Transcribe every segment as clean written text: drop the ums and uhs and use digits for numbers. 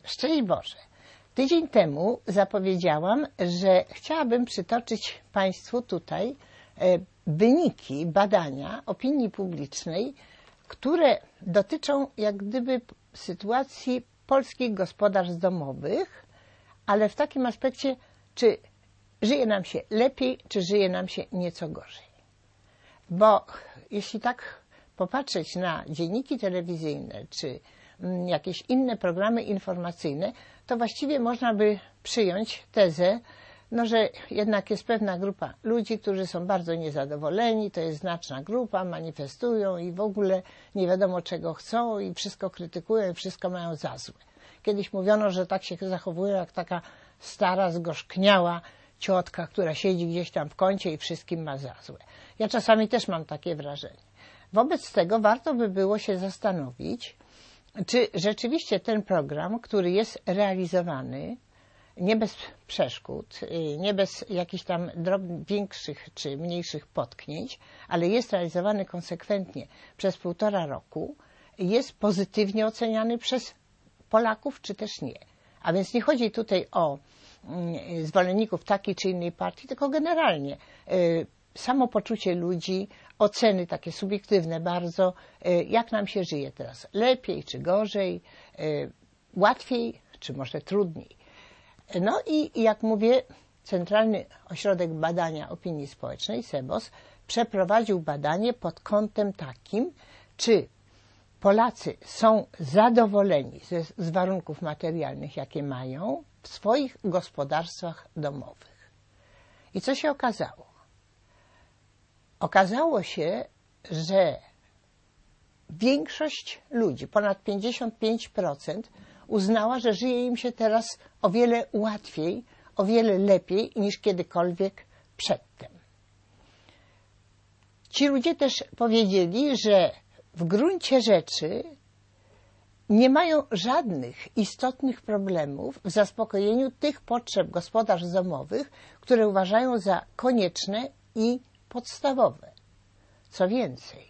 Szczęść Boże! Tydzień temu zapowiedziałam, że chciałabym przytoczyć Państwu tutaj wyniki badania opinii publicznej, które dotyczą jak gdyby sytuacji polskich gospodarstw domowych, ale w takim aspekcie, czy żyje nam się lepiej, czy żyje nam się nieco gorzej. Bo jeśli tak popatrzeć na dzienniki telewizyjne, czy jakieś inne programy informacyjne, to właściwie można by przyjąć tezę, że jednak jest pewna grupa ludzi, którzy są bardzo niezadowoleni, to jest znaczna grupa, manifestują i w ogóle nie wiadomo czego chcą i wszystko krytykują i wszystko mają za złe. Kiedyś mówiono, że tak się zachowują jak taka stara, zgorzkniała ciotka, która siedzi gdzieś tam w kącie i wszystkim ma za złe. Ja czasami też mam takie wrażenie. Wobec tego warto by było się zastanowić, czy rzeczywiście ten program, który jest realizowany nie bez przeszkód, nie bez jakichś tam większych czy mniejszych potknięć, ale jest realizowany konsekwentnie przez 1,5 roku, jest pozytywnie oceniany przez Polaków, czy też nie. A więc nie chodzi tutaj o zwolenników takiej czy innej partii, tylko generalnie samopoczucie ludzi, oceny takie subiektywne bardzo, jak nam się żyje teraz, lepiej czy gorzej, łatwiej czy może trudniej. No i jak mówię, Centralny Ośrodek Badania Opinii Społecznej, CEBOS, przeprowadził badanie pod kątem takim, czy Polacy są zadowoleni z warunków materialnych, jakie mają w swoich gospodarstwach domowych. I co się okazało? Okazało się, że większość ludzi, ponad 55%, uznała, że żyje im się teraz o wiele łatwiej, o wiele lepiej niż kiedykolwiek przedtem. Ci ludzie też powiedzieli, że w gruncie rzeczy nie mają żadnych istotnych problemów w zaspokojeniu tych potrzeb gospodarstw domowych, które uważają za konieczne i podstawowe. Co więcej,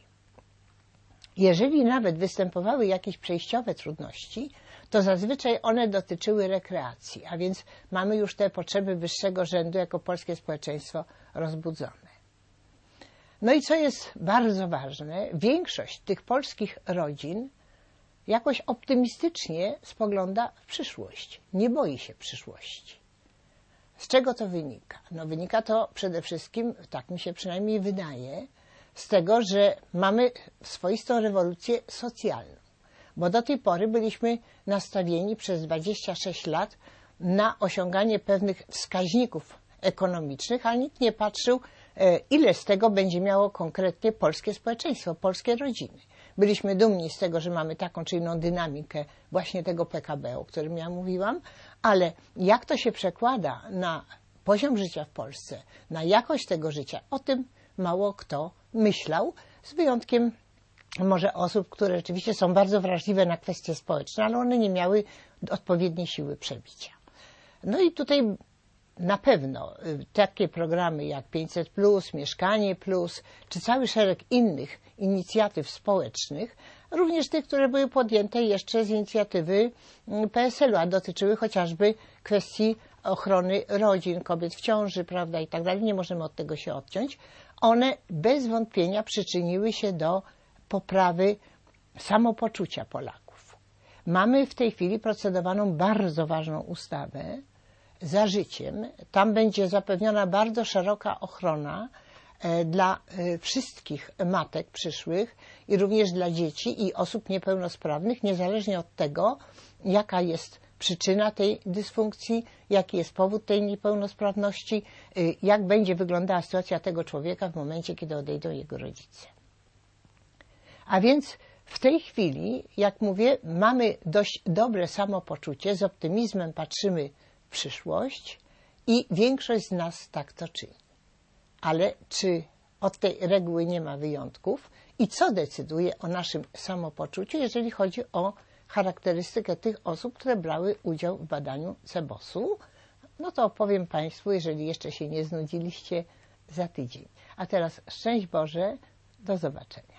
jeżeli nawet występowały jakieś przejściowe trudności, to zazwyczaj one dotyczyły rekreacji, a więc mamy już te potrzeby wyższego rzędu jako polskie społeczeństwo rozbudzone. No i co jest bardzo ważne, większość tych polskich rodzin jakoś optymistycznie spogląda w przyszłość, nie boi się przyszłości. Z czego to wynika? No wynika to przede wszystkim, tak mi się przynajmniej wydaje, z tego, że mamy swoistą rewolucję socjalną. Bo do tej pory byliśmy nastawieni przez 26 lat na osiąganie pewnych wskaźników ekonomicznych, ale nikt nie patrzył, ile z tego będzie miało konkretnie polskie społeczeństwo, polskie rodziny. Byliśmy dumni z tego, że mamy taką czy inną dynamikę właśnie tego PKB, o którym ja mówiłam, ale jak to się przekłada na poziom życia w Polsce, na jakość tego życia, o tym mało kto myślał, z wyjątkiem może osób, które rzeczywiście są bardzo wrażliwe na kwestie społeczne, ale one nie miały odpowiedniej siły przebicia. No i tutaj na pewno takie programy jak 500+, Mieszkanie+, czy cały szereg innych inicjatyw społecznych, również tych, które były podjęte jeszcze z inicjatywy PSL-u, a dotyczyły chociażby kwestii ochrony rodzin, kobiet w ciąży, prawda, i tak dalej, nie możemy od tego się odciąć. One bez wątpienia przyczyniły się do poprawy samopoczucia Polaków. Mamy w tej chwili procedowaną bardzo ważną ustawę Za życiem. Tam będzie zapewniona bardzo szeroka ochrona dla wszystkich matek przyszłych i również dla dzieci i osób niepełnosprawnych, niezależnie od tego, jaka jest przyczyna tej dysfunkcji, jaki jest powód tej niepełnosprawności, jak będzie wyglądała sytuacja tego człowieka w momencie, kiedy odejdą jego rodzice. A więc w tej chwili, jak mówię, mamy dość dobre samopoczucie, z optymizmem patrzymy w przyszłość i większość z nas tak to czyni. Ale czy od tej reguły nie ma wyjątków i co decyduje o naszym samopoczuciu, jeżeli chodzi o charakterystykę tych osób, które brały udział w badaniu CEBOS-u? No to opowiem Państwu, jeżeli jeszcze się nie znudziliście, za tydzień. A teraz szczęść Boże, do zobaczenia.